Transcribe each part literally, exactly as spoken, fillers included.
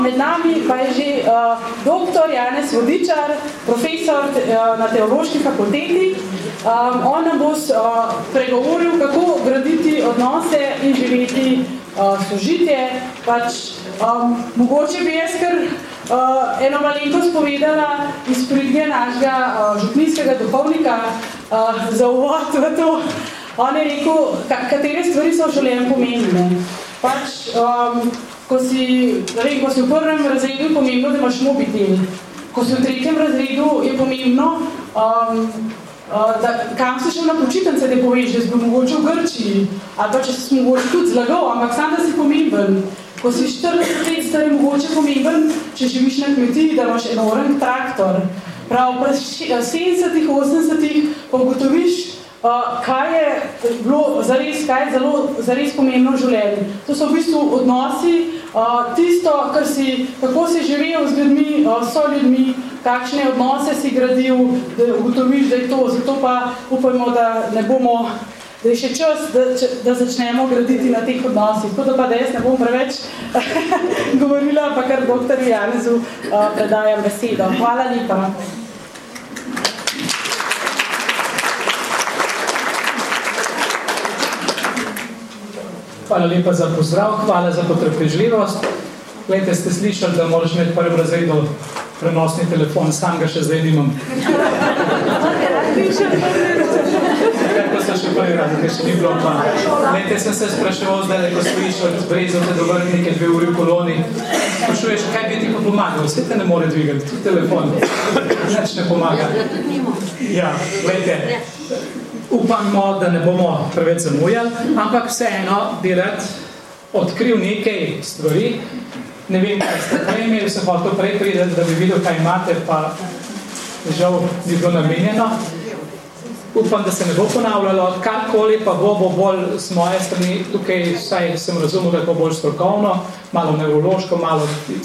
Med nami pa je že uh, doktor Janez Vodičar, profesor uh, na Teološki fakulteti. Um, on nam bo uh, pregovoril, kako graditi odnose in živeti uh, sožitje. Pač, um, mogoče bi jaz kar uh, eno malenkost povedala iz pridnje našega uh, župnijskega duhovnika uh, za uvod v to. On je rekel, katere stvari so v življenju pomembne. Pač, um, Ko si, vem, ko si v prvem razredu, je pomembno, da imaš mobitel. Ko si v tretjem razredu, je pomembno, um, uh, da, kam si šel na počitnice, da poveš, da si bil mogoče v Grčiji, ali pa če si mogoče tudi zlagal, ampak sam, da si pomemben. Ko si štirideset let star, je mogoče pomemben, če živiš na kmetiji, da imaš enoren traktor. Prav, pri sedemdesetih, osemdesetih pa ugotoviš, Uh, kaj je bilo zares, kaj je zelo, zares pomembno v življenju. To so v bistvu odnosi, uh, tisto, kar si, kako si živel z ljudmi, uh, so ljudmi, kakšne odnose si gradil, da ugotoviš, da je to. Zato pa upajmo, da ne bomo, da je še čas, da, da začnemo graditi na teh odnosih. Tako da pa, da jaz ne bom preveč govorila, pa kar doktor Janezu uh, predajam besedo. Hvala lepa. Hvala lepa za pozdrav, hvala za potrpežljivost. Glejte, ste slišali, da moraš imeti prvi razredu prenosni telefon, sam ga še zdaj nimam. Kako so še prvi razred, ker še ni bilo pa. Glejte, sem se spraševal zdaj, ko stojiš od Brezovke do Vrhnike, dve uri v koloni. Sprašuješ, kaj bi ti pa pomagal? Vse te ne more dvigati, tudi telefon. Nič ne pomaga. Ja, glejte. Upamo, da ne bomo preveč zamujali, ampak vseeno bi rad odkril nekaj stvari. Ne vem, kaj ste prej imeli, sem hotel prej priti, da bi videl, kaj imate, pa žal ni bilo namenjeno. Upam, da se ne bo ponavljalo. Karkoli pa bo, bo bolj z moje strani, tukaj vsaj sem razumel, da je bolj strokovno, malo neurološko, malo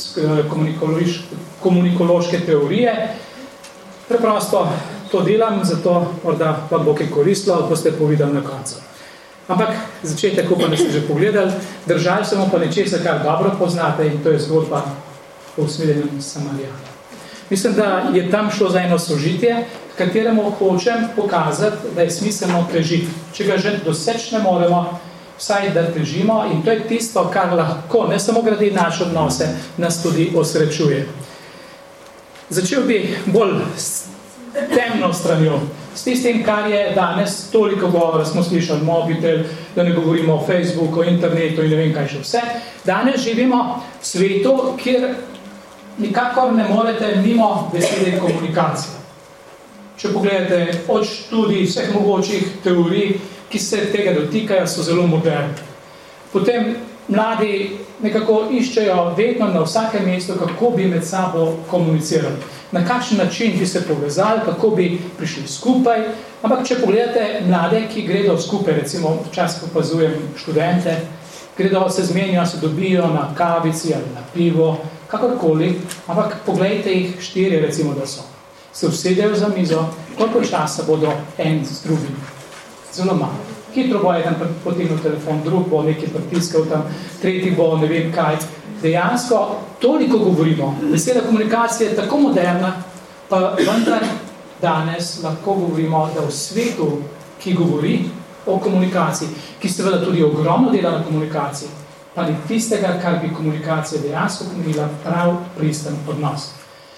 komunikološke teorije. Preprosto to delam, zato morda pa bo kaj koristilo, ali pa ste povedali na koncu. Ampak začetek, upam, da ste že pogledali, držali samo pa nečesa, kar dobro poznate, in to je zgodba o usmiljenju Samarijana. Mislim, da je tam šlo za eno sožitje, kateremu hočem pokazati, da je smiselno težiti. Če ga že doseči ne moremo, vsaj da težimo, in to je tisto, kar lahko, ne samo gradi naše odnose, nas tudi osrečuje. Začel bi bolj temno stranjo, s tistim, kar je danes toliko govora, smo slišali mobitel, da ne govorimo o Facebooku, o internetu in ne vem kaj še vse. Danes živimo v svetu, kjer nikakor ne morete mimo besede komunikacije. Če pogledate od študij vseh mogočih teorij, ki se tega dotikajo, so zelo moderni. Potem mladi nekako iščejo vedno na vsakem mestu, kako bi med sabo komunicirali. Na kakšen način bi se povezali, kako bi prišli skupaj. Ampak če pogledate mlade, ki gredo skupaj, recimo včasih opazujem študente, gredo, se zmenijo, se dobijo na kavici ali na pivo, kakorkoli, ampak pogledajte jih štiri, recimo, da so. Se usedejo za mizo, koliko časa bodo en z drugim. Zelo malo. Hitro bo eden potegnil telefon, drug bo nekaj pritiskal tam, tretji bo ne vem kaj. Dejansko toliko govorimo, beseda komunikacije je tako moderna, pa vendar danes lahko govorimo, da v svetu, ki govori o komunikaciji, ki seveda tudi ogromno dela na komunikaciji, pa ni tistega, kar bi komunikacija dejansko pomenila prav pristen odnos.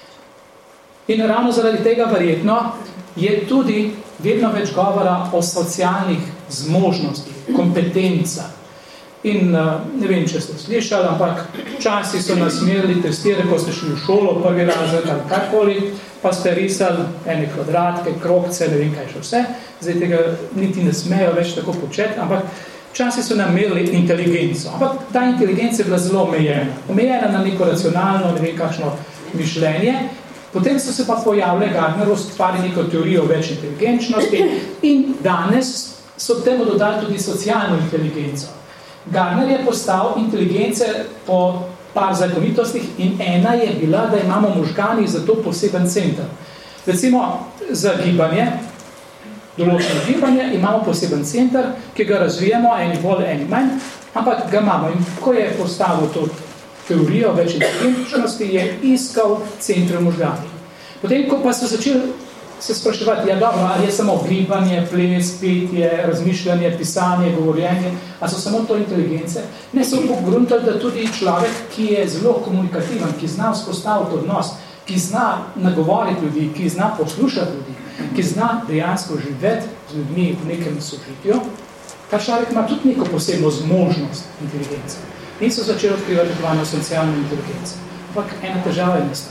In ravno zaradi tega verjetno je tudi vedno več govora o socialnih zmožnostih, kompetencah. In ne vem, če ste slišali, ampak včasih so nas merili testire, ko ste šli v šolo, prvi razred ali karkoli, pa ste risali ene kvadratke, krogce, ne vem kaj še vse. Zdaj tega niti ne smejo več tako početi, ampak včasih so nam merili inteligenco. Ampak ta inteligenca je bila zelo omejena. Omejena na neko racionalno, ne vem kakšno mišljenje. Potem so se pa pojavile Gardner, ustvarili neko teorijo več inteligenčnosti in danes so temu dodali tudi socialno inteligenco. Gardner je postal inteligence po par zakonitostih in ena je bila, da imamo možgani za to poseben center. Recimo za gibanje, določeno gibanje, imamo poseben center, ki ga razvijamo, eni bolj, eni manj, ampak ga imamo. In ko je postavil to teorijo več inteligentnosti, je iskal centre možgani. Potem, ko pa so začeli se spraševati, ja dobro, ali je samo gibanje, ples, petje, razmišljanje, pisanje, govorjenje, ali so samo to inteligence? Ne, so pogruntali, da tudi človek, ki je zelo komunikativen, ki zna vzpostaviti odnos, ki zna nagovoriti ljudi, ki zna poslušati ljudi, ki zna dejansko živeti z ljudmi v nekem sožitju, ta človek ima tudi neko posebno zmožnost inteligence. In so začeli odkrivati tvano socialno inteligenco. Ampak ena težava je nastala.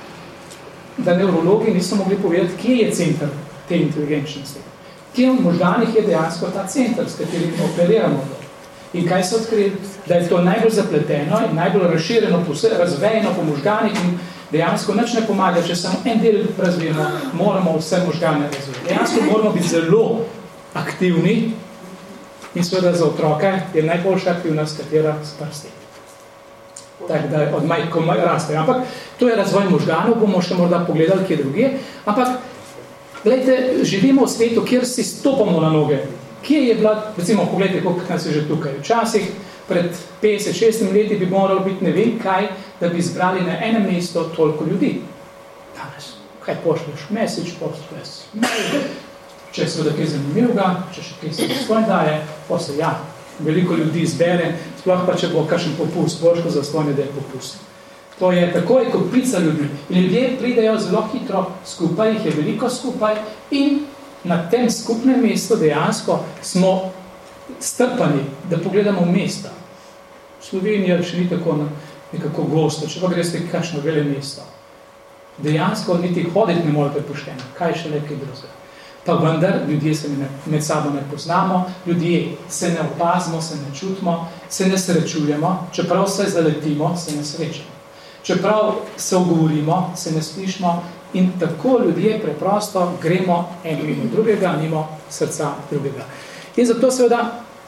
Da neurologi niso mogli povedati, kje je center te inteligenčnosti. Kje v možganih je dejansko ta center, s katerim operiramo to. In kaj so odkrili? Da je to najbolj zapleteno in najbolj razširjeno, razvejeno po možganih in dejansko nič ne pomaga, če samo en del razvijemo, moramo vse možgane razvijati. Dejansko moramo biti zelo aktivni in seveda za otroke je najboljša aktivnost, katera s prsti. Tako da od majko raste. Ampak to je razvoj možganov, bomo še morda pogledali, kje druge. Ampak, gledajte, živimo v svetu, kjer si stopamo na noge. Kje je bila, recimo, pogledajte, koliko nas je že tukaj. Včasih, pred petdeset šestdeset leti bi moralo biti ne vem kaj, da bi zbrali na enem mestu toliko ljudi. Danes, kaj pošlješ? Message, pošlješ. Če je seveda kaj zanimivega, če še kaj se svoj daje, pa se ja. Veliko ljudi izbere, sploh pa če bo kakšen popust, božko za svoj nedel popust. To je takoj kopica ljudi. In ljudje pridejo zelo hitro skupaj, jih je veliko skupaj in na tem skupnem mestu dejansko smo strpani, da pogledamo mesta. Slovenija še ni tako nekako gosto, če pa greste kakšno vele mesto. Dejansko niti hoditi ne morate pošteno, kaj še nekaj drugega. Pa vendar, ljudje se ne, med sabo ne poznamo, ljudje se ne opazimo, se ne čutimo, se ne srečujemo, čeprav se zaletimo, se ne srečamo. Čeprav se ogovorimo, se ne slišimo in tako ljudje preprosto gremo en mimo drugega, mimo srca drugega. In zato seveda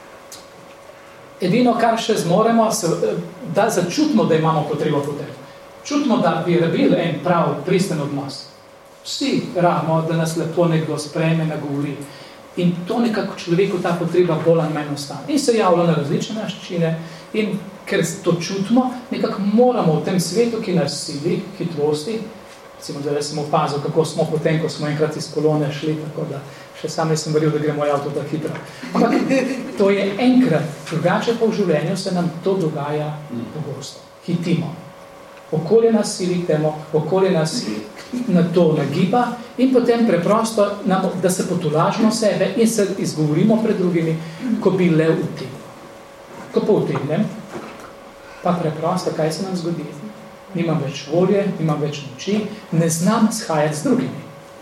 edino, kar še zmoremo, se, da začutimo, da imamo potrebo po tem. Čutimo, da bi rabili en prav pristen odnos. Vsi rabimo, da nas lepo nekdo sprejme, nagovori. In to nekako človeku ta potreba bolj ali manj ostane. In se javlja na različne načine in ker to čutimo, nekako moramo v tem svetu, ki nas sili, hitrosti, recimo, da sem opazil, kako smo potem, ko smo enkrat iz kolone šli, tako da še sam nisem verjel, da gre moj avto tako hitro. Ampak to je enkrat, drugače pa v življenju se nam to dogaja pogosto. Hitimo. Okolje nas sili k temu, okolje nas na to nagiba in potem preprosto, nam, da se potolažimo sebe in se izgovorimo pred drugimi, ko bi le utegnil. Ko pa utegnem, pa preprosto, kaj se nam zgodi? Nimam več volje, nimam več moči, ne znam shajati z drugimi.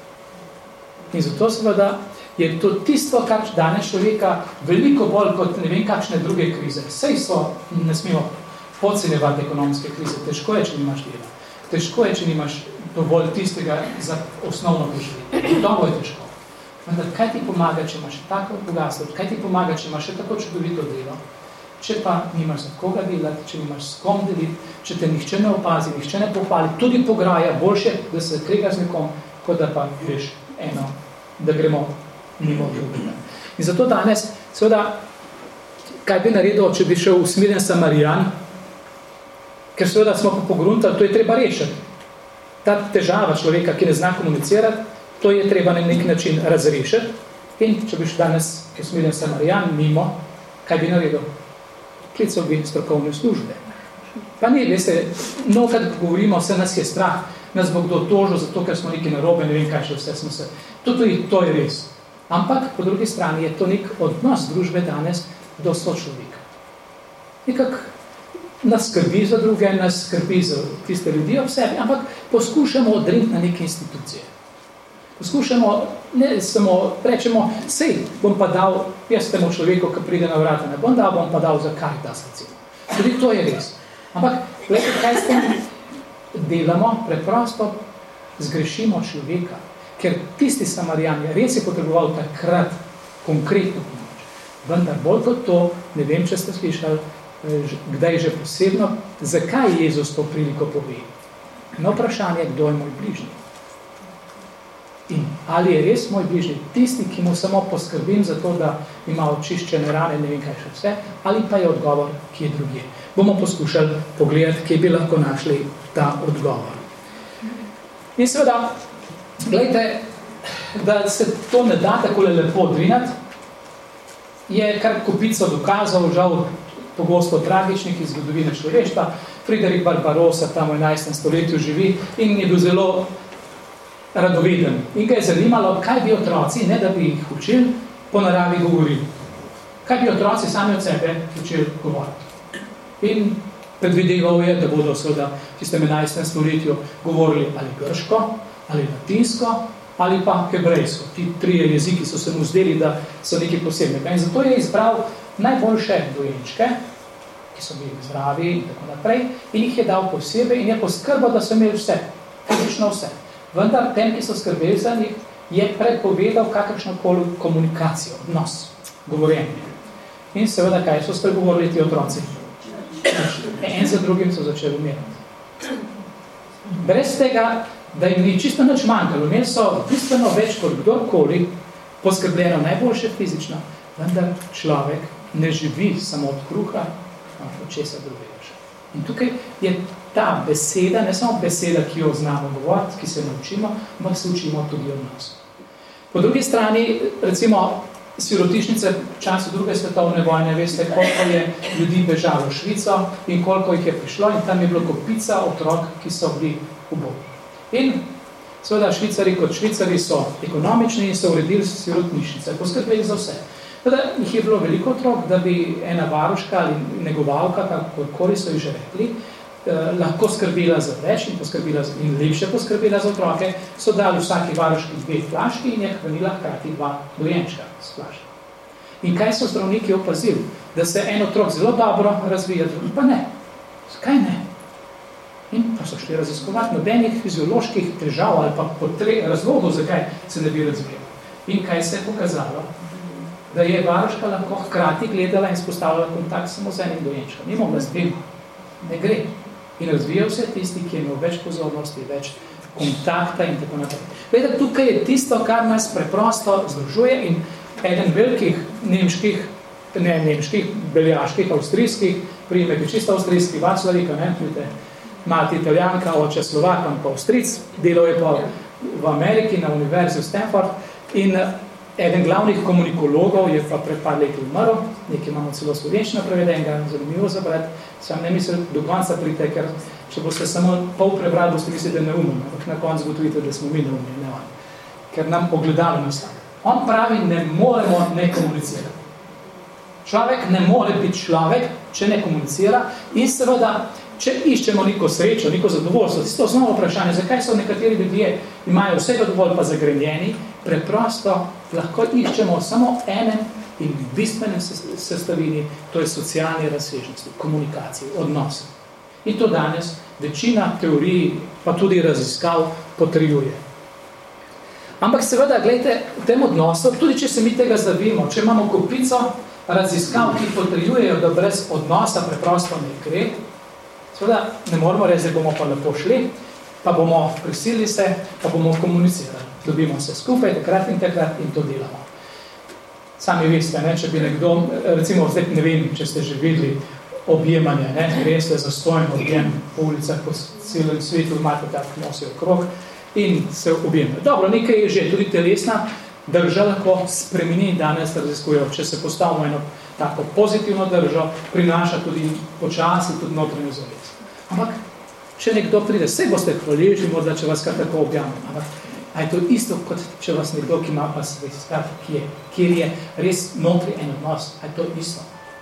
In zato seveda je to tisto, kar danes človeka veliko bolj kot ne vem kakšne druge krize. Sej so, ne smemo podcenjevati ekonomske krize. Težko je, če nimaš dela. Težko je, če nimaš dovolj tistega za osnovno preživetje. To je težko. Vendar, kaj ti pomaga, če imaš tako bogatstvo? Kaj ti pomaga, če imaš še tako čudovito delo? Če pa nimaš za koga delati, če nimaš s kom deliti, če te nihče ne opazi, nihče ne pohvali, tudi pograja, boljše, da se krega z nekom, kot da pa veš eno, da gremo mimo drugega. In zato danes, seveda, kaj bi naredil, če bi šel usmirjen Samarijan, ker seveda smo pa pogruntali, to je treba rešiti. Ta težava človeka, ki ne zna komunicirati, to je treba na nek način razrešiti. In če bi šel danes, ki je usmirjen Samarijan, mimo, kaj bi naredil? Klical bi strokovne službe. Pa ne, veste, no, kad govorimo, vse nas je strah, nas bo kdo tožil, zato ker smo neki narobe, ne vem kaj še vse smo se. To, to, je, to je res. Ampak, po drugi strani, je to nek odnos družbe danes do sočloveka. Nekak nas skrbi za druge, nas skrbi za tiste ljudi ob sebi, ampak poskušamo odriniti na neke institucije. Poskušamo, ne samo, rečemo, sej, bom pa dal, jaz temu človeku, ki pride na vrata, ne bom dal, bom pa dal za Karitas, recimo. Tudi to je res. Ampak, gledajte, kaj s tem delamo? Preprosto zgrešimo človeka, ker tisti Samarijan je res je potreboval takrat konkretno pomoč. Vendar bolj kot to, ne vem, če ste slišali, kdaj že posebno, zakaj Jezus to priliko pove. Na vprašanje, kdo je moj bližnji. In ali je res moj bližnji tisti, ki mu samo poskrbim za to, da ima očiščene rane, ne vem kaj še vse, ali pa je odgovor, ki je drugje. Bomo poskušali pogledati, kje bi lahko našli ta odgovor. In seveda, gledajte, da se to ne da takole lepo dvinati, je kar kupico dokazov, žal pogosto tragičnih iz zgodovine človeštva. Friderik Barbarossa tam v enajstem stoletju živi in je bil zelo radoveden. In ga je zanimalo, kaj bi otroci, ne da bi jih učili, po naravi govorili. Kaj bi otroci sami od sebe učili govoriti. In predvideval je, da bodo seveda v tistem enajstem stoletju govorili ali grško, ali latinsko, ali pa hebrejsko. Ti trije jeziki so se mu zdeli, da so nekaj posebnega. In zato je izbral najboljše dojenčke, ki so bili zdravi in tako naprej, in jih je dal posebej in je poskrbel, da so imeli vse, fizično vse. Vendar tem, ki so skrbeli za njih, je prepovedal kakršnokoli komunikacijo, odnos, govorjenje. In seveda, kaj so spregovorili ti otroci? En za drugim so začeli umirati. Brez tega, da jim ni čisto nič manjkalo, imeli so bistveno več kot kdorkoli poskrbljeno najboljše fizično, vendar človek ne živi samo od kruha, od česa drugega še. In tukaj je ta beseda, ne samo beseda, ki jo znamo govoriti, ki se naučimo, ampak se učimo tudi od nas. Po drugi strani, recimo, sirotišnice v času druge svetovne vojne, veste, koliko je ljudi bežalo v Švico in koliko jih je prišlo in tam je bilo kopica otrok, ki so bili ubogi. In seveda švicari kot švicari so ekonomični in so uredili sirotnišnice, poskrbeli za vse. Teda jih je bilo veliko otrok, da bi ena varuška ali negovalka, kakorkoli so jih že rekli, eh, lahko skrbila za več in, poskrbila za, in lepše poskrbila za otroke, so dali vsaki varuški dve flaški in je hranila hkrati dva dojenčka s flaški. In kaj so zdravniki opazili? Da se en otrok zelo dobro razvija, drugi pa ne. Kaj ne? In pa so šli raziskovati nobenih fizioloških težav ali pa potre, razlogov, zakaj se ne bi razvijal. In kaj se je pokazalo? Da je varuška lahko hkrati gledala in spostavljala kontakt samo z enim dojenčkom. Ni mogla z dvema. Ne gre. In razvijal se tisti, ki je imel več pozornosti, več kontakta in tako naprej. Vedete, tukaj je tisto, kar nas preprosto združuje in eden velikih nemških, ne nemških, beljaških, avstrijskih, prijemek je čisto avstrijski, Vaclavika, ne, vidite, mati Italijanka, oče Slovakan, pa Avstric, delal je pa v Ameriki na univerzi v Stanford in eden glavnih komunikologov je pa pred par leti umrl, nekaj imamo celo slovenščino prevedenega, zanimivo zabrati, sam ne mislim do konca prite, ker če boste samo pol prebrali, boste mislili, da je neumno, ampak na koncu gotovite, da smo mi neumni, ne on, ker nam ogledalo nastavlja. On pravi, ne moremo ne komunicirati. Človek ne more biti človek, če ne komunicira in seveda, če iščemo neko srečo, neko zadovoljstvo, tisto osnovno vprašanje, zakaj so nekateri ljudje imajo vsega dovolj pa zagrenjeni, preprosto lahko iščemo samo enem in bistvenem sestavini, to je socialne razsežnosti, komunikacije, odnose. In to danes večina teorij, pa tudi raziskav potrjuje. Ampak seveda, gledajte, v tem odnosu, tudi če se mi tega zavimo, če imamo kopico raziskav, ki potrjujejo, da brez odnosa preprosto ne gre, seveda ne moramo reči, da bomo pa lepo šli, pa bomo prisilili se, pa bomo komunicirali. Dobimo se skupaj, takrat in takrat in to delamo. Sami veste, ne, če bi nekdo, recimo zdaj ne vem, če ste že videli objemanje, ne, res je zastojen objem po ulicah, po celem svetu, imate tak nosijo krog in se objemajo. Dobro, nekaj je že, tudi telesna drža lahko spremeni, danes raziskujejo, če se postavimo eno tako pozitivno držo, prinaša tudi počasi, tudi notranjo zavest. Ampak, če nekdo pride, vse boste hvaležni, morda, če vas kar tako objamem, ampak a je to isto, kot če vas nekdo, ki ima pa svest, ki je, kjer je res notri en odnos, a je to isto?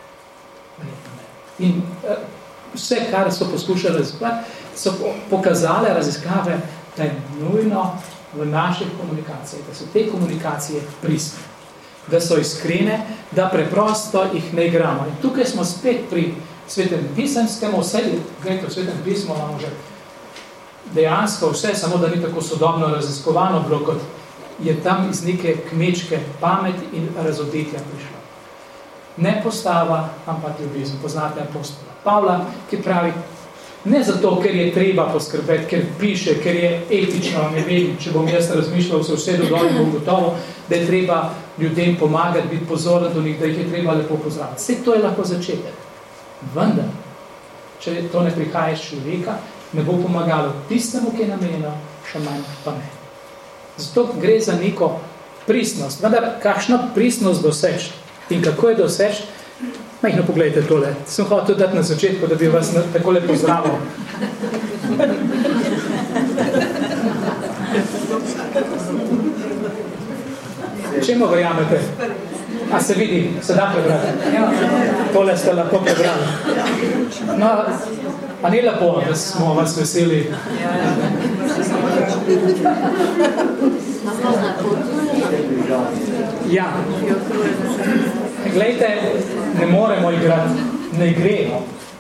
In uh, vse, kar so poskušali raziskovati, so pokazale raziskave, da je nujno v naših komunikacijah, da so te komunikacije pristne, da so iskrene, da preprosto jih ne igramo. In tukaj smo spet pri svetem pisemskem, vse, gledajte, v svetem pismu imamo že dejansko vse, samo da ni tako sodobno raziskovano bilo, kot je tam iz neke kmečke pameti in razodetja prišlo. Ne postava, ampak ljubezen. Poznate apostola Pavla, ki pravi, Ne zato, ker je treba poskrbeti, ker piše, ker je etično, ne vem, če bom jaz razmišljal v sosedu dol in bom gotovo, da je treba ljudem pomagati, biti pozoren do njih, da jih je treba lepo pozdraviti. Vse to je lahko začetek. Vendar, če to ne prihaja iz človeka, ne bo pomagalo tistemu, ki je namenjeno, še manj pa ne. Zato gre za neko pristnost. Vendar, kakšno pristnost doseči in kako je doseči? Majhno pogledajte tole. Sem hotel dati na začetku, da bi vas takole pozdravil. Čemu verjamete? A se vidi, se da prebrati? Tole ste lahko prebrali. No, a ni lepo, da smo vas veseli? Ja. Glejte, ne moremo igrati, ne gremo.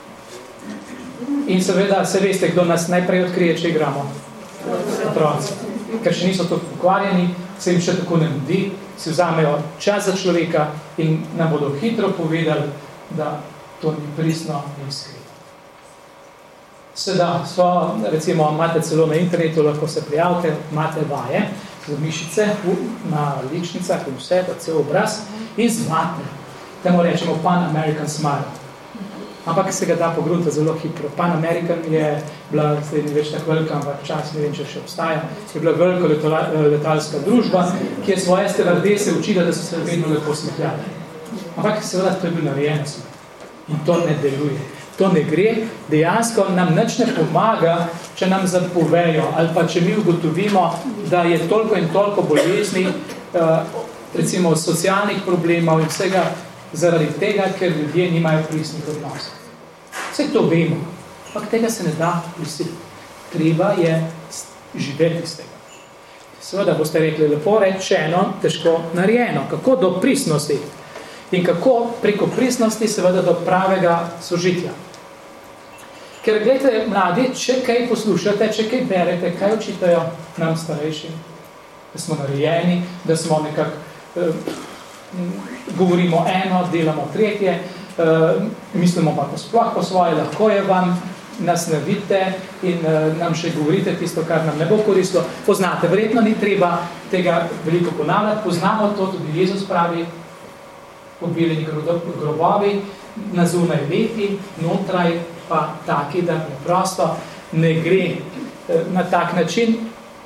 In seveda, se veste, kdo nas najprej odkrije, če igramo? Otroci. Ker še niso to pokvarjeni, se jim še tako ne mudi, si vzamejo čas za človeka in nam bodo hitro povedali, da to ni pristno in iskreno. Seveda, so, recimo, imate celo na internetu, lahko se prijavite, imate vaje, za mišice na ličnicah in vse, da cel obraz, in zmate. Temu rečemo Pan American Smile. Ampak se ga da pogrunta zelo hitro. Pan American je bila, zdaj ni več tako velika, ampak čas, ne vem, če še obstaja, je bila velika letala, letalska družba, ki je svoje stevardese učila, da so se vedno lepo smehljali. Ampak seveda to je bil narejeno smeh. In to ne deluje. To ne gre, dejansko nam nič ne pomaga, če nam zapovejo, ali pa če mi ugotovimo, da je toliko in toliko bolezni, recimo socialnih problemov in vsega, zaradi tega, ker ljudje nimajo pristnih odnosov. Vse to vemo, ampak tega se ne da prisiliti. Treba je živeti iz tega. Seveda boste rekli, lepo rečeno, težko narejeno. Kako do pristnosti? In kako preko pristnosti seveda do pravega sožitja. Ker, gledajte, mladi, če kaj poslušate, če kaj berete, kaj učitajo nam starejši, da smo narejeni, da smo nekako, eh, govorimo eno, delamo tretje, eh, mislimo pa sploh po svoje, lahko je vam, nas ne vidite in eh, nam še govorite tisto, kar nam ne bo koristilo. Poznate, verjetno ni treba tega veliko ponavljati, poznamo to, tudi Jezus pravi, pobiljeni grobovi, na zunaj lepi, notraj pa taki, da preprosto ne gre na tak način,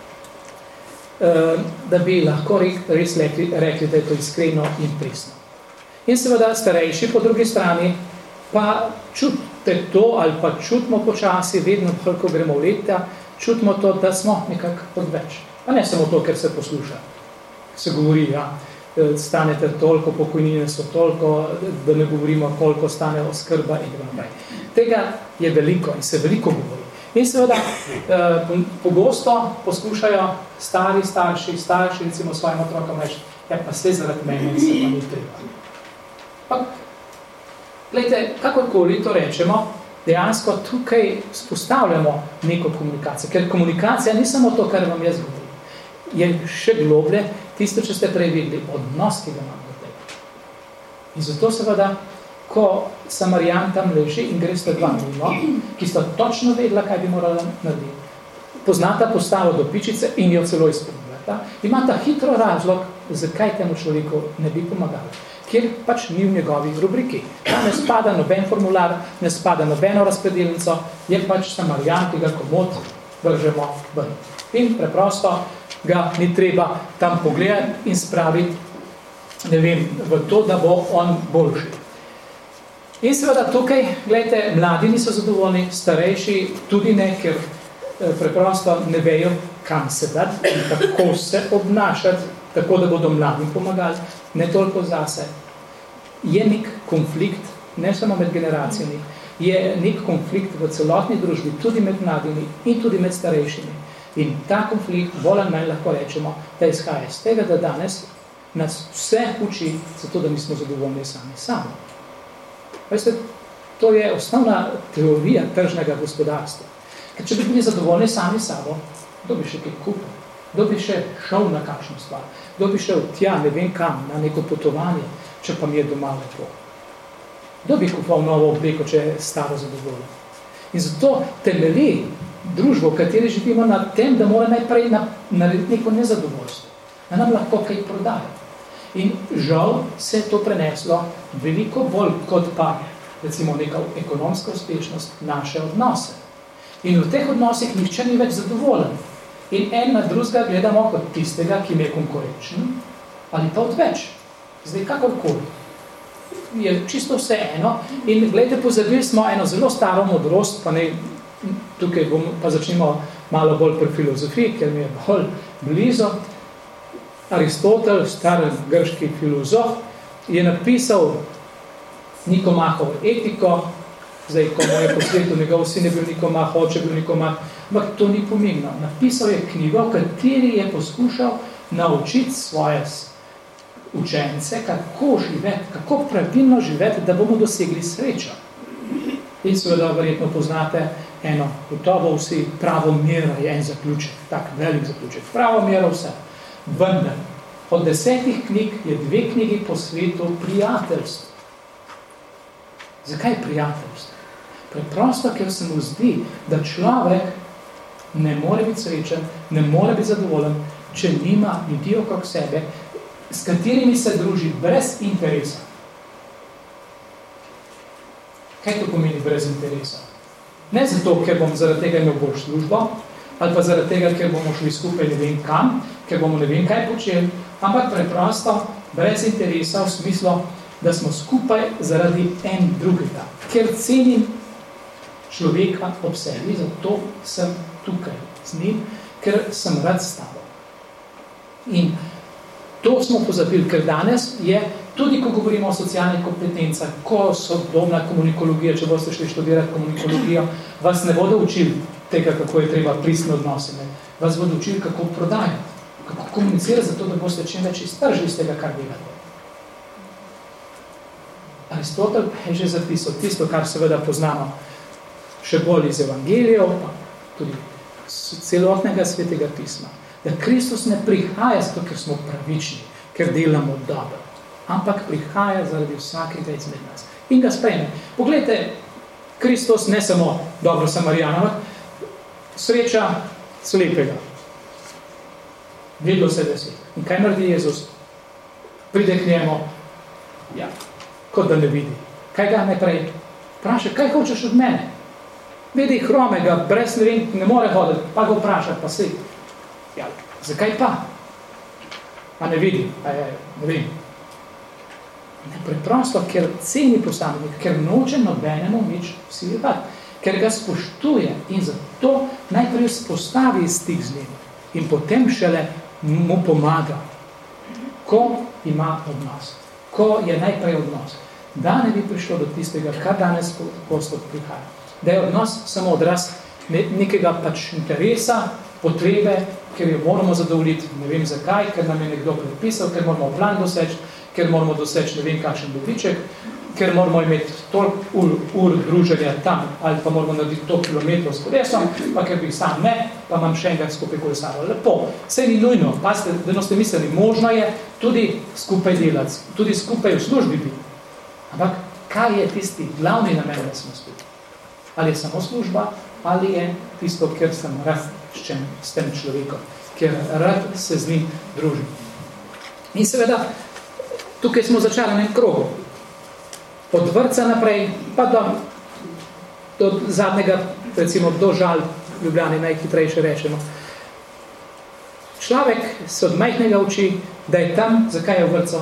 da bi lahko res rekli, rekli, da je to iskreno in pristno. In seveda starejši po drugi strani pa čutite to ali pa čutimo počasi, vedno, ko gremo v leta, čutimo to, da smo nekako odveč. Pa ne samo to, ker se posluša. Se govori, ja, stanete toliko, pokojnine so toliko, da ne govorimo, koliko stane oskrba in tako naprej. Tega je veliko in se veliko govori. In seveda, eh, pogosto poskušajo stari starši, starši, recimo svojim otrokom reči, ja, pa sve zaradi mene se pa ni treba. Pa, gledajte, kakorkoli to rečemo, dejansko tukaj spostavljamo neko komunikacijo, ker komunikacija ni samo to, kar vam jaz govorim. Je še globlje, tisto, če ste prej videli, odnos, ki ga imam do tega. In zato seveda, ko Samarijan tam leži in greste dva mimo, ki sta točno vedela, kaj bi morala narediti. Poznata postavo do pičice in jo celo izpomnjata. Imata hitro razlog, zakaj temu človeku ne bi pomagali. Kjer pač ni v njegovi rubriki. Ta ne spada noben formular, ne spada nobeno razpredelnico, je pač Samarijan, ki ga komod vržemo ven. In preprosto ga ni treba tam pogledati in spraviti, ne vem, v to, da bo on boljši. In seveda tukaj, gledajte, mladi niso zadovoljni, starejši tudi ne, ker preprosto ne vejo, kam se dati in kako se obnašati, tako da bodo mladim pomagali, ne toliko zase. Je nek konflikt, ne samo med generacijami, je nek konflikt v celotni družbi, tudi med mladimi in tudi med starejšimi. In ta konflikt, bolj ali manj lahko rečemo, da izhaja iz tega, da danes nas vse uči, zato da nismo zadovoljni sami sami. Veste, to je osnovna teorija tržnega gospodarstva. Ker če bi bili zadovoljni sami sabo, kdo bi še kaj kupil, kdo bi še šel na kakšno stvar, kdo bi šel tja, ne vem kam, na neko potovanje, če pa mi je doma lepo. Kdo bi kupoval novo obleko, če je staro zadovoljno? In zato temelji družbo, v kateri živimo, na tem, da mora najprej narediti neko nezadovoljstvo, da nam lahko kaj prodajo. In žal se je to preneslo veliko bolj kot pa, recimo, neka ekonomska uspešnost naše odnose. In v teh odnosih nihče ni več zadovoljen. In en na drugega gledamo kot tistega, ki je konkurenčen, ali pa odveč. Zdaj, kakorkoli. Je čisto vse eno. In gledajte, pozabili smo eno zelo staro modrost, pa ne, tukaj bom, pa začnemo malo bolj pri filozofiji, ker mi je bolj blizu. Aristotel, star grški filozof, je napisal Nikomahovo etiko. Zdaj, ko mu je po svetu njegov sin je bil Nikomah, oče bil Nikomah, ampak to ni pomembno. Napisal je knjigo, v kateri je poskušal naučiti svoje učence, kako živeti, kako pravilno živeti, da bomo dosegli srečo. In seveda verjetno poznate eno, gotovo vsi, pravo mera je en zaključek, tak velik zaključek. Pravo mera vse. Vendar, od desetih knjig je dve knjigi po svetu prijateljstvo. Zakaj prijateljstvo? Preprosto, ker se mu zdi, da človek ne more biti srečen, ne more biti zadovoljen, če nima ljudi okrog sebe, s katerimi se druži brez interesa. Kaj to pomeni brez interesa? Ne zato, ker bom zaradi tega imel bolj službo, ali pa zaradi tega, ker bomo šli skupaj ne vem kam, ker bomo ne vem kaj počeli, ampak preprosto brez interesa v smislu, da smo skupaj zaradi en drugega. Ker cenim človeka ob sebi, zato sem tukaj z njim, ker sem rad s tabo. In to smo pozabili, ker danes je, tudi ko govorimo o socialnih kompetencah, ko sodobna komunikologija, če boste šli študirati komunikologijo, vas ne bodo učili tega, kako je treba pristno odnose. Vas bodo učili, kako prodajati, kako komunicirati, zato da boste čim več iztržili iz tega, kar delate. Aristotel je že zapisal tisto, kar seveda poznamo še bolj iz evangelijev, pa tudi celotnega svetega pisma, da Kristus ne prihaja zato, ker smo pravični, ker delamo dobro, ampak prihaja zaradi vsakega izmed nas. In ga sprejme. Poglejte, Kristus ne samo dobro Samarijanova, sreča slepega. Videlo se deset. In kaj naredi Jezus? Pride k njemu, ja, kot da ne vidi. Kaj ga najprej vpraša, kaj hočeš od mene? Vidi hromega, brez ne vem, ne more hoditi, pa ga vpraša, pa se, ja, zakaj pa? A ne vidi, a je, ne vem. Ne, preprosto, ker ceni posameznik, ker noče nobenemu nič vsiljevati, ker ga spoštuje in zato najprej spostavi stik z njim in potem šele mu pomaga, ko ima odnos, ko je najprej odnos, da ne bi prišlo do tistega, kar danes pogosto prihaja. Da je odnos samo odraz nekega pač interesa, potrebe, ker jo moramo zadovoljiti, ne vem zakaj, ker nam je nekdo predpisal, ker moramo plan doseči, ker moramo doseči ne vem kakšen dobiček, ker moramo imeti toliko ur, ur druženja tam, ali pa moramo narediti toliko kilometrov s kolesom, pa ker bi sam ne, pa imam še enkrat skupaj kolesarov. Lepo, vse ni nujno, pasite, da no ste mislili, možno je tudi skupaj delati, tudi skupaj v službi biti. Ampak kaj je tisti glavni namen, da smo skupaj? Ali je samo služba, ali je tisto, ker sem rad s tem človekom, ker rad se z njim družim. In seveda, tukaj smo v začaranem krogu. Od vrtca naprej, pa do, do zadnjega, recimo do Žal, Ljubljane, najhitrejše rečemo. Človek se od majhnega uči, da je tam, zakaj je v vrtcu?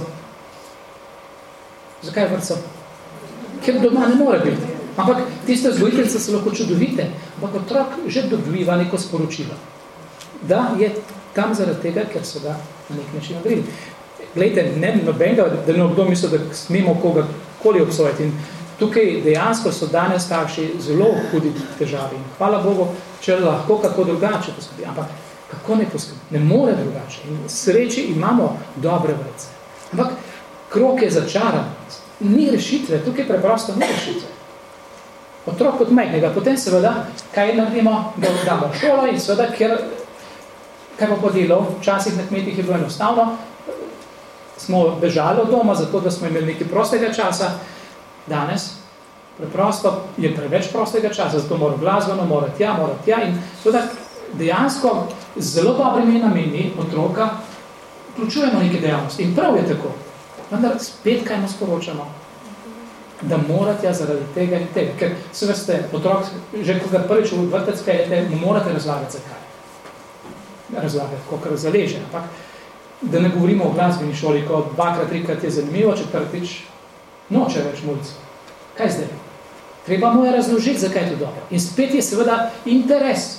Zakaj je v vrtcu? Ker doma ne more biti. Ampak tiste vzgojiteljice so lahko čudovite, ampak otrok že dobiva neko sporočilo, da je tam zaradi tega, ker so ga na nek način odrili. Glejte, ne nobenega, da ne kdo misli, da smemo koga koli obsojati. In tukaj dejansko so danes starši zelo hudi težavi. In hvala Bogu, če lahko kako drugače poskrbi. Ampak kako ne poskrbi? Ne more drugače. In sreči imamo dobre vrtce. Ampak krog je začaran. Ni rešitve. Tukaj preprosto ni rešitve. Otrok od majhnega. Potem seveda, kaj naredimo? Da damo šolo in seveda, ker kaj pa podelal, včasih na kmetih je bilo enostavno, smo bežali od doma, zato da smo imeli nekaj prostega časa. Danes Preprosto je preveč prostega časa, zato mora glasbeno, mora tja, mora tja in tudi dejansko z zelo dobrimi nameni otroka vključujemo neke dejavnosti. In prav je tako. Vendar spet kaj mu sporočamo? Da mora tja zaradi tega in tega. Ker se veste, otrok, že ko ga prvič v vrtec peljete, mu morate razlagati zakaj. Razlagati, kolikor zaleže. Ampak, da ne govorimo o glasbeni šoli, ko dvakrat, trikrat je zanimivo, četrtič noče več mulci. Kaj zdaj? Treba mu je razložiti, zakaj je to dobro. In spet je seveda interes.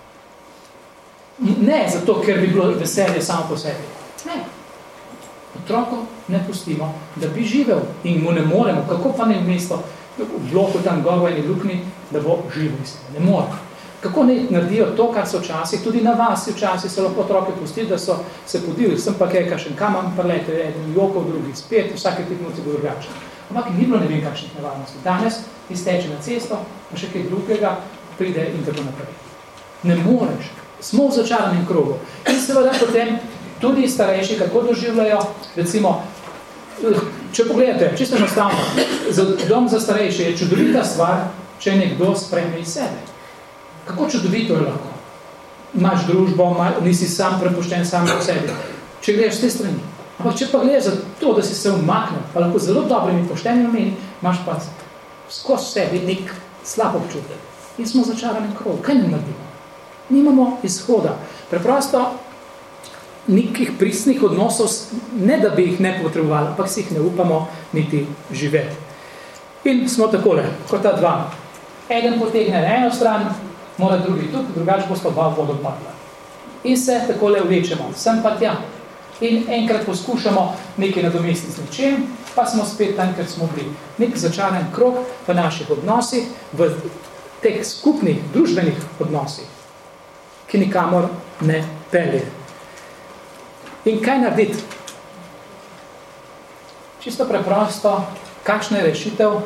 Ne zato, ker bi bilo veselje samo po sebi. Ne. Otroko ne pustimo, da bi živel in mu ne moremo, kako pa ne mesto v bloku tam gore in lukni, da bo živel. Ne more. Kako ne naredijo to, kar so včasih, tudi na vas včasih se lahko otroke pustili, da so se podili, sem pa kaj kakšen kamen, prelete, eden jokov, drugi spet, vsake tekmuci bo drugačen. Ampak ni bilo ne vem kakšnih nevarnosti. Danes izteče na cesto, pa še kaj drugega pride in tako naprej. Ne moreš. Smo v začaranem krogu. In seveda potem tudi starejši, kako doživljajo, recimo, če pogledate, čisto enostavno, dom za starejše je čudovita stvar, če nekdo sprejme iz sebe. Kako čudovito je lahko? Imaš družbo, nisi sam prepuščen sam po sebi. Če gledaš z te strani. Ampak če pa gledaš za to, da si se umaknil, pa lahko zelo dobrimi poštenimi meni, imaš pa skozi sebi nek slab občutek. In smo v začaranem krogu. Kaj ne naredimo? Nimamo izhoda. Preprosto nekih pristnih odnosov, ne da bi jih ne potrebovali, ampak si jih ne upamo niti živeti. In smo takole, kot ta dva. Eden potegne na eno stran, mora drugi tukaj, drugače bo sta dva vodo padla. In se takole vlečemo, sem pa tja. In enkrat poskušamo nekaj nadomestiti z nečem, pa smo spet tam, ker smo bili. Nek začaren krog v naših odnosih, v teh skupnih družbenih odnosih, ki nikamor ne pelje. In kaj narediti? Čisto preprosto, kakšna je rešitev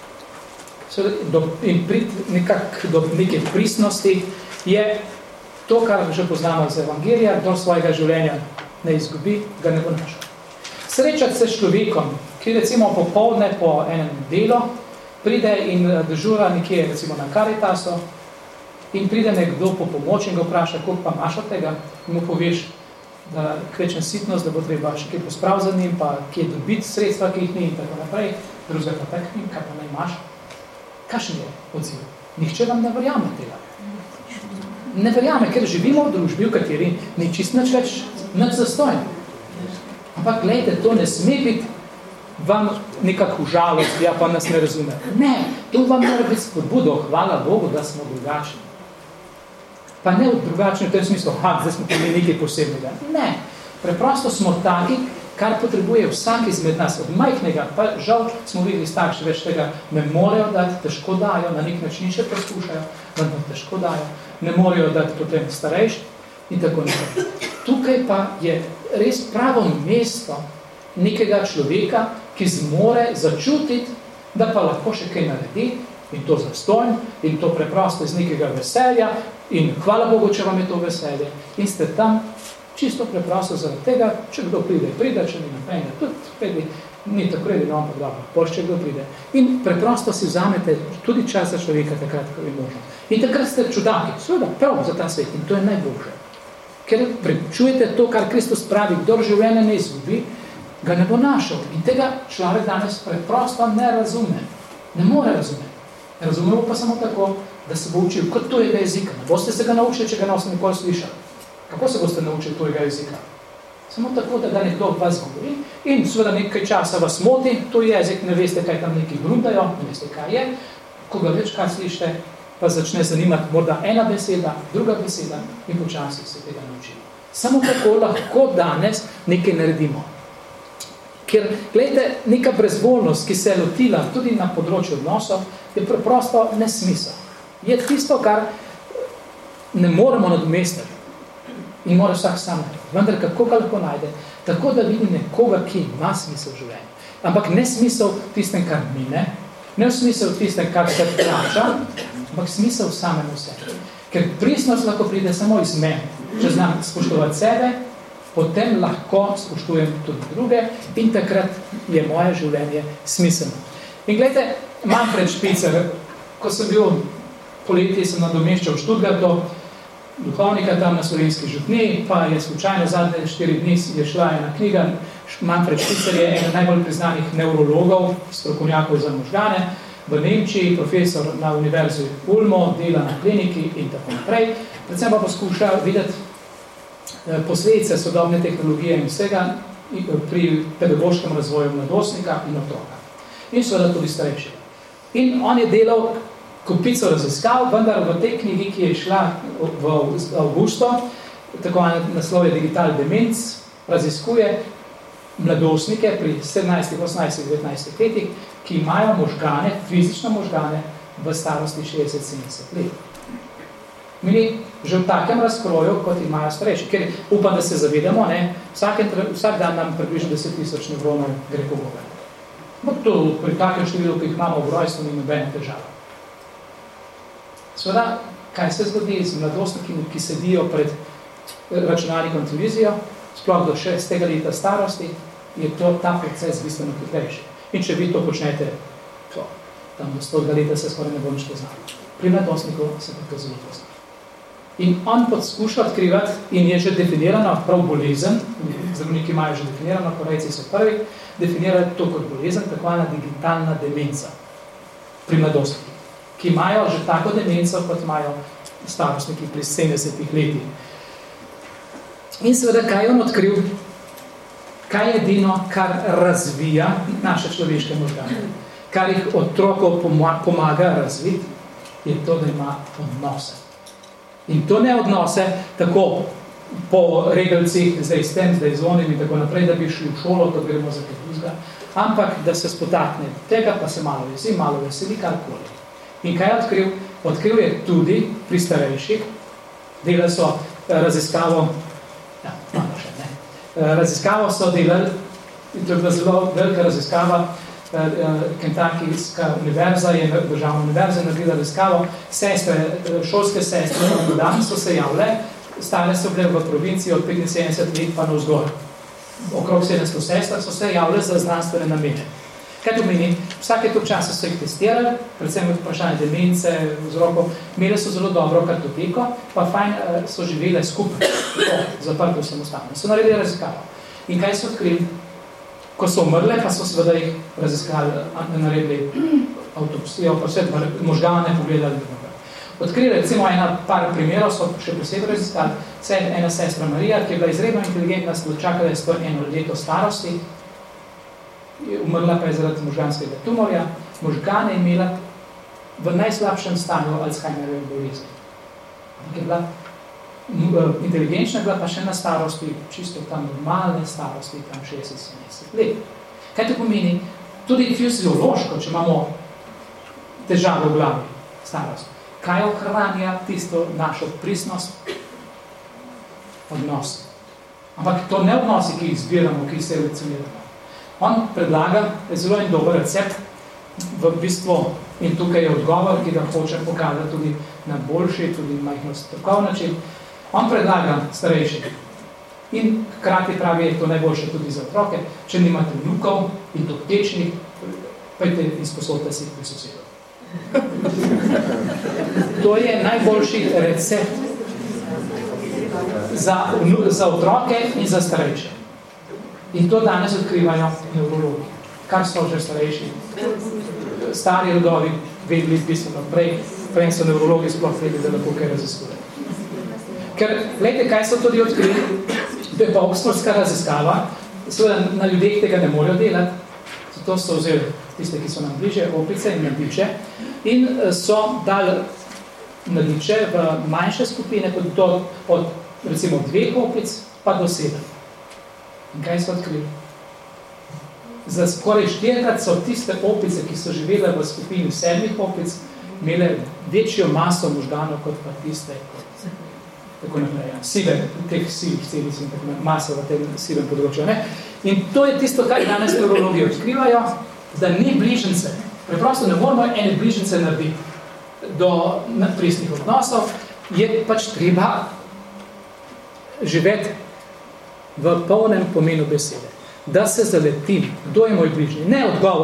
in priti nekak do neke pristnosti, je to, kar že poznamo iz Evangelija, kdo svojega življenja ne izgubi, ga ne bo našel. Srečati se s človekom, ki recimo popoldne po enem delu pride in dežura nekje recimo na Caritasu in pride nekdo po pomoč in ga vpraša, koliko pa imaš od tega, in mu poveš, da kvečem sitnost, da bo treba še kaj posprav za njim, pa kje dobiti sredstva, ki jih ni in tako naprej, drugega pa tak njim, kaj pa ne imaš. Kakšen je odziv? Nihče vam ne verjame tega. Ne verjame, ker živimo v družbi, v kateri ni čist nič več, nič zastojno. Ampak gledajte, to ne sme biti vam nekako žalost, ja pa nas ne razume. Ne, to vam mora biti spodbudo, hvala Bogu, da smo drugačni. Pa ne drugačni v tem smislu, ha, zdaj smo tudi nekaj posebnega. Ne, preprosto smo taki, kar potrebuje vsak izmed nas, od majhnega, pa žal smo videli starši več tega, ne morejo dati, težko dajo, na nek način še poskušajo, vendar težko dajo, ne morejo dati potem starejši in tako naprej. Tukaj pa je res pravo mesto nekega človeka, ki zmore začutiti, da pa lahko še kaj naredi in to zastojn in to preprosto iz nekega veselja in hvala Bogu, če vam je to veselje in ste tam čisto preprosto zaradi tega, če kdo pride, pride, če ni naprej, tudi predi, ni tako redi, no, ampak dobro, poš, če kdo pride. In preprosto si vzamete tudi čas za človeka takrat, ko je možno. In takrat ste čudaki, seveda, prav za ta svet in to je najboljše. Ker čujete to, kar Kristus pravi, kdor življenje ne izgubi, ga ne bo našel. In tega človek danes preprosto ne razume. Ne more razumeti. Razumel pa samo tako, da se bo učil kot tujega jezika. Ne boste se ga naučili, če ga ne boste nikoli slišali. Kako se boste naučili tujega jezika? Samo tako, da ga nekdo od vas govori in seveda nekaj časa vas moti, tuj jezik, ne veste, kaj tam neki gruntajo, ne veste, kaj je. Ko ga več kaj slište, pa začne zanimati morda ena beseda, druga beseda in počasi se tega naučimo. Samo tako lahko danes nekaj naredimo. Ker, gledajte, neka brezvoljnost, ki se je lotila tudi na področju odnosov, je preprosto nesmisel. Je tisto, kar ne moremo nadomestiti. In mora vsak sam narediti. Vendar kako ga lahko najde? Tako, da vidi nekoga, ki ima smisel v življenju. Ampak ne smisel tistem, kar mine, ne smisel tistem, kar se plača, ampak smisel samemu sebi. Ker pristnost lahko pride samo iz mene. Če znam spoštovati sebe, potem lahko spoštujem tudi druge in takrat je moje življenje smiselno. In gledajte, Manfred Špicer, ko sem bil poleti, sem nadomeščal v Študgartu, duhovnika tam na Slovenski župniji, pa je slučajno zadnje štiri dni je šla ena knjiga. Manfred Špicer je eden najbolj priznanih neurologov, strokovnjakov za možgane v Nemčiji, profesor na univerzi Ulmo, dela na kliniki in tako naprej. Predvsem pa poskuša videti posledice sodobne tehnologije in vsega pri pedagoškem razvoju mladostnika in otroka. In seveda tudi starejšega. In on je delal kupico raziskav, vendar v tej knjigi, ki je šla v avgusto, tako naslov je Digital Demenc, raziskuje mladostnike pri sedemnajstih, osemnajstih, devetnajstih letih, ki imajo možgane, fizično možgane, v starosti šestdeset sedemdeset let. Mi že v takem razkroju, kot imajo starejši, ker upam, da se zavedamo, ne, vsak, vsak dan nam približno deset tisoč nevronov gre po glavi. No, to pri takem številu, ki jih imamo v rojstvu, ni nobene težave. Seveda, kaj se zgodi z mladostniki, ki sedijo pred računalnikom in televizijo, sploh do šestega leta starosti, je to ta proces bistveno hitrejši. In če vi to počnete, to, tam do stotega leta se skoraj ne bo nič poznali. Pri mladostniku se pa to zelo pozna. In on poskuša odkrivati in je že definirano prav bolezen, zdravniki imajo že definirano, Korejci so prvi, definirajo to kot bolezen, tako ena digitalna demenca pri mladostnikih, ki imajo že tako demenco, kot imajo starostniki pri sedemdesetih letih. In seveda, kaj je on odkril? Kaj je edino, kar razvija naše človeške možgane? Kar jih otrokov pomaga razviti, je to, da ima odnose. In to ne odnose tako po regalcih, zdaj s tem, zdaj z onim in tako naprej, da bi šli v šolo, to gremo za kaj drugega, ampak da se spotakne tega, pa se malo veseli, malo veseli, karkoli. In kaj je odkril? Odkril je tudi pri starejših, delali so raziskavo, ja, malo še, ne, raziskavo so delali, in to je bila zelo velika raziskava, Kentuckijska univerza je državna univerza naredila raziskavo, sestre, šolske sestre na dan so se javile, stare so bile v provinciji od petinsedemdeset let pa navzgor. Okrog sedemsto sester so se javile za znanstvene namene. Kaj to meni? Vsake tog časa so jih testirali, predvsem vprašanje demence, vzrokov, imeli so zelo dobro kartoteko, pa fajn so živele skupaj, zaprto samostalno. So naredili raziskavo. In kaj so odkrili? Ko so umrle, pa so seveda jih raziskali, naredili avtopsijo, pa vse možgane pogledali. Odkrili, recimo, ena par primerov so še posebej raziskali, vse ena sestra Marija, ki je bila izredno inteligentna, čakala je sto eno leto starosti, umrla pa je zaradi možganskega tumorja, možgane je imela v najslabšem stanju Alzheimerjeve bolezni. Je bila inteligenčna, bila pa še na starosti, čisto tam normalne starosti, tam šestdeset sedemdeset let. Kaj to pomeni? Tudi fiziološko, če imamo težave v glavi, starost. Kaj ohranja tisto našo pristnost? Odnosi. Ampak to ne odnosi, ki jih zbiramo, ki jih se evolucioniramo. On predlaga, je zelo en dober recept, v bistvu, in tukaj je odgovor, ki ga hoče pokazati tudi na boljši, tudi majhno strokovni način. On predlaga starejši in hkrati pravi, je to najboljše tudi za otroke, če nimate vnukov in tečnih, pojte in sposobite si pri sosedu. To je najboljši recept za, za otroke in za starejše. In to danes odkrivajo neurologi, kar so že starejši. Stari rodovi vedeli bistveno prej, prej so neurologi sploh vedeli, da lahko kaj raziskujejo. Ker, gledajte, kaj so tudi odkrili, to je pa oksfordska raziskava, seveda na ljudeh tega ne morejo delati, zato so vzeli tiste, ki so nam bliže, opice in mladiče, in so dali mladiče v manjše skupine, kot do, od recimo dveh opic, pa do sedem. In kaj so odkrili? Za skoraj štirikrat so tiste opice, ki so živele v skupini sedmih opic, imele večjo maso možganov, kot pa tiste, kot tako naprej, ja. Sive, teh sivih celic in tako masa v tem sivem področju. Ne? In to je tisto, kar danes neurologi odkrivajo, da ni bližnjice. Preprosto ne moramo ene bližnjice narediti do pristnih odnosov, je pač treba živeti v polnem pomenu besede. Da se zaletim, kdo je moj bližnji. Ne odgovor,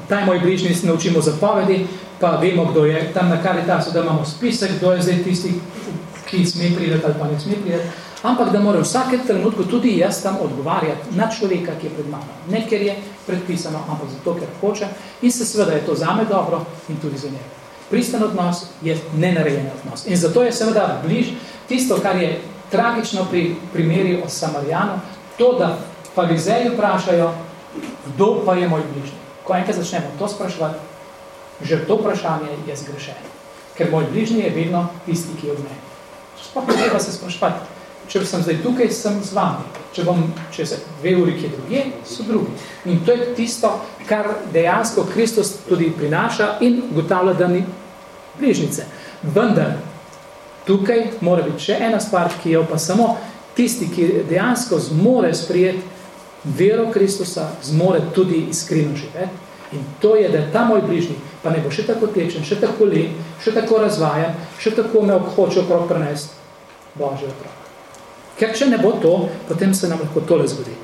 taj moj bližnji se naučimo zapovedi, pa vemo, kdo je tam na Karitasu, da imamo spisek, kdo je zdaj tisti, ki sme priti ali pa ne sme priti, ampak da mora v vsakem trenutku tudi jaz tam odgovarjati na človeka, ki je pred mano. Ne, ker je predpisano, ampak zato, ker hoče in se seveda je to zame dobro in tudi za njega. Pristan odnos je nenarejen odnos. In zato je seveda bliž tisto, kar je tragično pri primeri o Samarijanu, to, da farizeji vprašajo, kdo pa je moj bližnji. Ko enkrat začnemo to spraševati, že to vprašanje je zgrešeno. Ker moj bližnji je vedno tisti, ki je od mene. Sploh ne treba se spraševati. Če sem zdaj tukaj, sem z vami. Če bom, če se dve uri kje drugje, so drugi. In to je tisto, kar dejansko Kristus tudi prinaša in ugotavlja, da ni bližnice. Vendar, tukaj mora biti še ena stvar, ki je pa samo tisti, ki dejansko zmore sprijeti vero Kristusa, zmore tudi iskreno živeti. In to je, da je ta moj bližnji, pa ne bo še tako tečen, še tako len, še tako razvajan, še tako me hoče okrog prenesti Božji otrok. Ker če ne bo to, potem se nam lahko tole zgodi.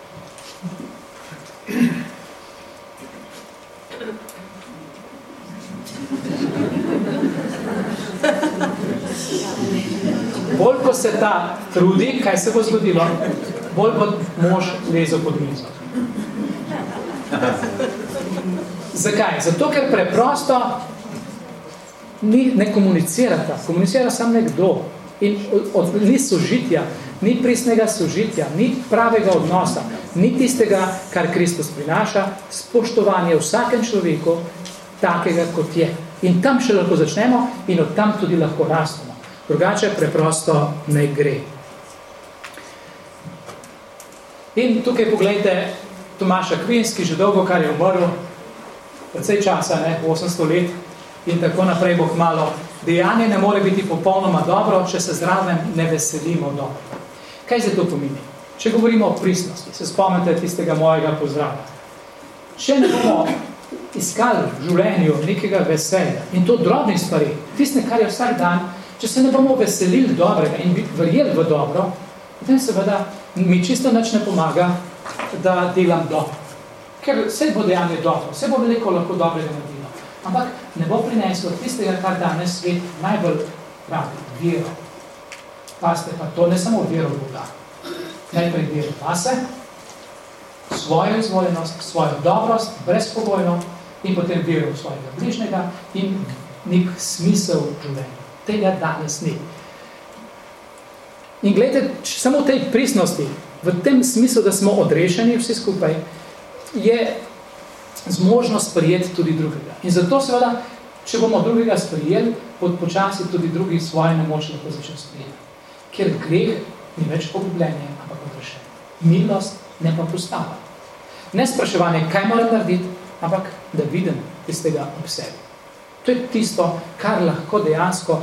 Bolj, ko se ta trudi, kaj se bo zgodilo, bolj bo mož lezel pod mizo. Zakaj? Zato, ker preprosto ni, ne komunicirata. Komunicira sam nekdo. In od, ni sožitja, ni pristnega sožitja, ni pravega odnosa, ni tistega, kar Kristus prinaša, spoštovanje vsakem človeku takega, kot je. In tam še lahko začnemo in od tam tudi lahko rastemo. Drugače preprosto ne gre. In tukaj pogledajte Tomaša Akvinski, že dolgo, kar je umrl, precej časa, ne, osemsto let, in tako naprej bo malo. Dejanje ne more biti popolnoma dobro, če se zraven ne veselimo dobro. Kaj zdaj to pomeni? Če govorimo o pristnosti, se spomnite tistega mojega pozdrava. Če ne bomo iskali v življenju nekega veselja, in to drobnih stvari, tiste, kar je vsak dan, če se ne bomo veselili dobrega in verjeli v dobro, potem seveda mi čisto nič ne pomaga, da delam dobro. Ker vse bo dejanje dobro, vse bo veliko lahko dobrega naredilo. Ampak ne bo prineslo tistega, kar danes svet najbolj pravi, vero. Paste pa to ne samo vero v Boga. Najprej vero vase, svojo izvoljenost, svojo dobrost, brezpogojno in potem vero v svojega bližnjega in nek smisel življenja. Tega danes ni. In gledajte, samo tej pristnosti, v tem smislu, da smo odrešeni vsi skupaj, je zmožnost sprijeti tudi drugega. In zato seveda, če bomo drugega sprijeli, počasi tudi drugi svoje nemoč lahko začne sprijeti. Ker greh ni več pogubljenje, ampak odrešenje. Milost ne pa postava. Ne spraševanje, kaj moram narediti, ampak da vidim tistega ob sebi. To je tisto, kar lahko dejansko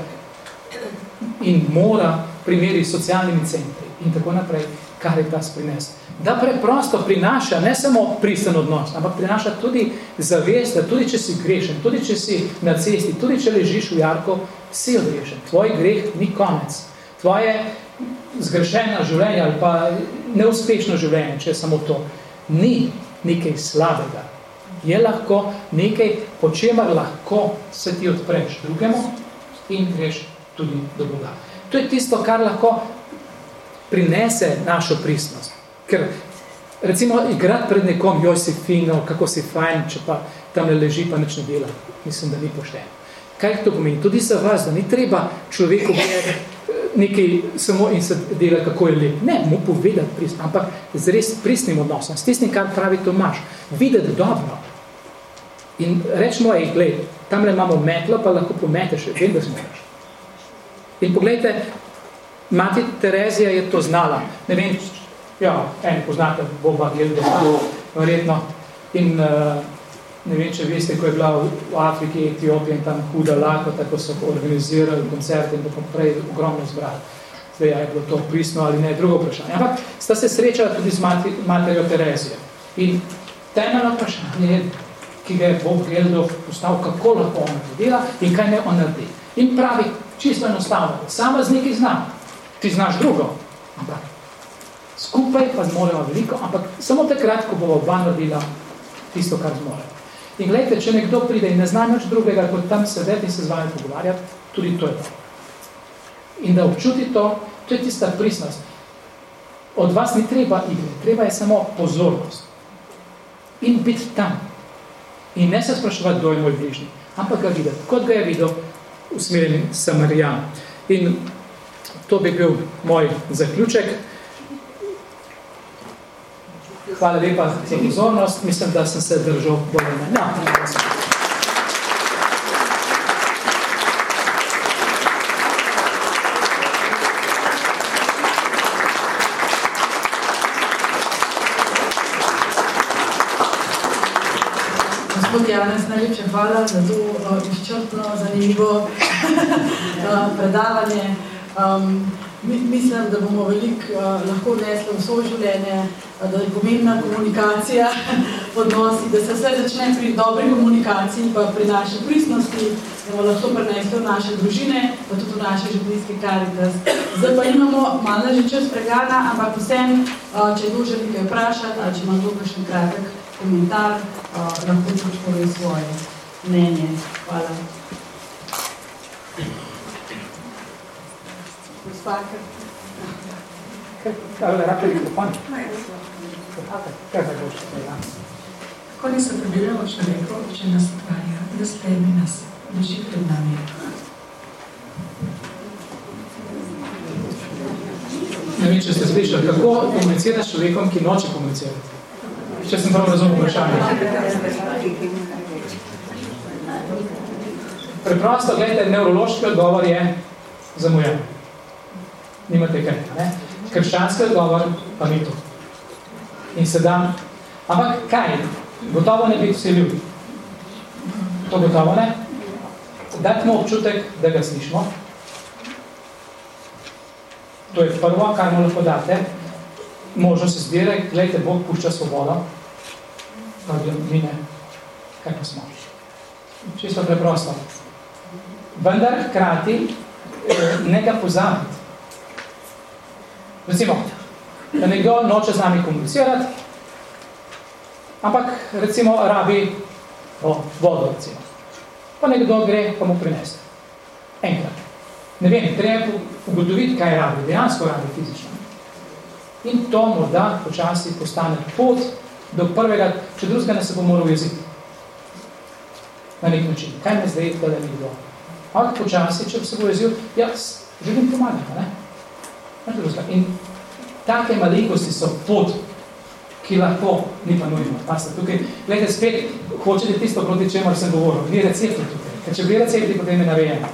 in mora primeri s socialnimi centri in tako naprej, kar je ta sprinesti. Da preprosto prinaša ne samo pristen odnos, ampak prinaša tudi zavest, da tudi če si grešen, tudi če si na cesti, tudi če ležiš v jarku, si odrešen. Tvoj greh ni konec. Tvoje zgrešeno življenje ali pa neuspešno življenje, če je samo to, ni nekaj slabega. Je lahko nekaj, po čemer lahko se ti odpreš drugemu in greš tudi do Boga. To je tisto, kar lahko prinese našo pristnost. Ker recimo igrati pred nekom, joj si fino, kako si fajn, če pa tam ne leži, pa nič ne dela. Mislim, da ni pošteno. Kaj to pomeni? Tudi za vas, da ni treba človeku nekaj samo in se dela, kako je lep. Ne, mu povedati pristno, ampak z res pristnim odnosom, s tistim, kar pravi Tomaš, videti dobro. In rečemo, ej, gled, tamle imamo metlo, pa lahko pometeš, vem, da smoraš. In poglejte, mati Terezija je to znala. Ne vem, ja, eni poznate Boba Geldo, verjetno. In uh, ne vem, če veste, ko je bila v Afriki, Etiopiji in tam huda lakota, ko so organizirali koncerte in tako prej ogromno zbrali. Zdaj je bilo to pristno ali ne, drugo vprašanje. Ampak sta se srečala tudi z mati, materijo Terezijo. In temeljno vprašanje je, ki ga je Bob Geldof postavil, kako lahko ona to dela in kaj ne on naredi. In pravi, čisto enostavno, sama z nekaj znam, ti znaš drugo, ampak skupaj pa zmoremo veliko, ampak samo takrat, ko bomo oba naredila tisto, kar zmoremo. In gledajte, če nekdo pride in ne zna nič drugega, kot tam sedeti in se z vami pogovarjati, tudi to je to. In da občuti to, to je tista pristnost. Od vas ni treba igre, treba je samo pozornost. In biti tam. In ne se spraševati, kdo je moj bližnji, ampak ga videti, kot ga je videl usmerjeni Samarijan. In to bi bil moj zaključek. Hvala lepa za pozornost. Mislim, da sem se držal bolj na. No, Gospod Janez, najlepša hvala za to uh, izčrpno, zanimivo uh, predavanje. Um, Mislim, da bomo veliko uh, lahko nesli v svoje življenje, uh, da je pomembna komunikacija, odnosi, da se vse začne pri dobri komunikaciji, pa pri naši pristnosti, da bomo lahko prinesli v naše družine, pa tudi v naše življenjske Karitas. Zdaj pa imamo malo že čas pregana, ampak vsem, uh, če je dolže nekaj vprašati, ali če ima to kakšen kratek komentar, uh, lahko tudi pove svoje mnenje. Hvala. Spaka. Kaj je rače mikrofon? Kaj je boš? Kako ne se prebiramo človeku, če nas stvarja, da sprejme nas, drži pred nami? Ne vem, če ste slišali, kako komuniciraš s človekom, ki noče komunicirati? Če sem prav razumel vprašanje. Preprosto, gledajte, nevrološki odgovor je zamujen. Nimate kaj, ne? Krščanski odgovor pa ni to. In se dam, ampak kaj? Gotovo ne biti vsi ljudi. To gotovo ne. Dati mu občutek, da ga slišimo. To je prvo, kar mu lahko date. Možnost izbire, gledajte, Bog pušča svobodo. Pa mi ne. Kaj pa smo? Čisto preprosto. Vendar hkrati ne ga pozabiti. Recimo, da nekdo noče z nami komunicirati, ampak recimo rabi o, vodo, recimo. Pa nekdo gre, pa mu prinese. Enkrat. Ne vem, treba ugotoviti, kaj rabi, dejansko rabi fizično. In to morda počasi postane pot do prvega, če drugega ne se bo moral jeziti. Na nek način. Kaj me zdaj, da ni bilo? Ampak počasi, če se bo jezil, ja, želim pomagati, ne? In take malenkosti so pot, ki lahko ni pa nujno. Pasta, tukaj, gledajte, spet hočete tisto, proti čemor sem govoril. Dve recepti tukaj. Ker če bi recepti, potem je narejeno.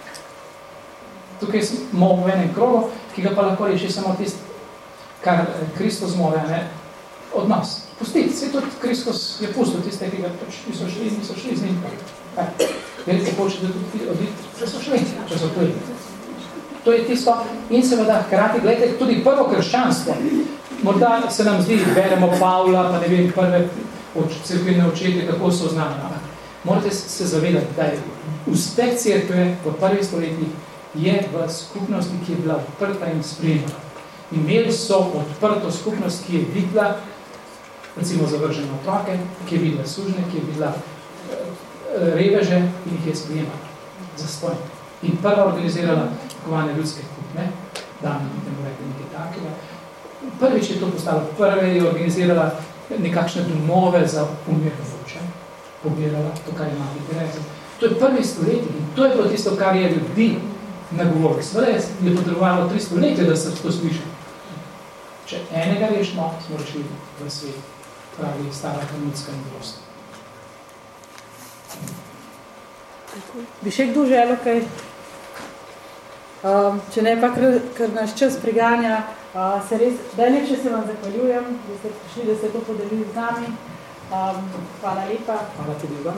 Tukaj smo v enem krogu, ki ga pa lahko reši samo tisto, kar Kristus more, ne, od nas. Pustiti. Se tudi Kristus je pustil tiste, ki ga pač niso šli, niso šli z njim. Verite, hočete tudi oditi, če so šli, če so plili. To je tisto in seveda hkrati, gledajte, tudi prvo krščanstvo. Morda se nam zdi, beremo Pavla, pa ne vem, prve cerkvene očetje, kako so znane. Morate se zavedati, da je uspeh cerkve v prvih stoletjih je v skupnosti, ki je bila odprta in spremljala. Imeli so odprto skupnost, ki je videla, recimo zavržene otroke, ki je videla sužne, ki je videla reveže in jih je spremljala za svoj. In prva organizirala kovane ljudske kupne, da ne bo rekli nekaj takega. Prvič je to postalo, prve je organizirala nekakšne domove za umirnovoče, pobirala to, kar je mati Tereza. To je prvi stoletji in to je bilo tisto, kar je ljudi nagovorilo. Sveda je potrebovalo tri stoletja, da se to sliši. Če enega rešimo, smo rešili v svet, pravi stara kanitska modrost. Bi še kdo želel kaj? Um, če ne pa, ker, ker naš čas priganja, uh, se res, najlepše se vam zahvaljujem, da ste prišli, da ste to podelili z nami. Um, hvala lepa. Hvala tudi vam.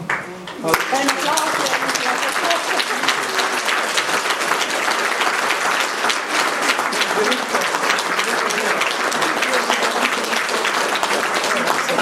Hvala.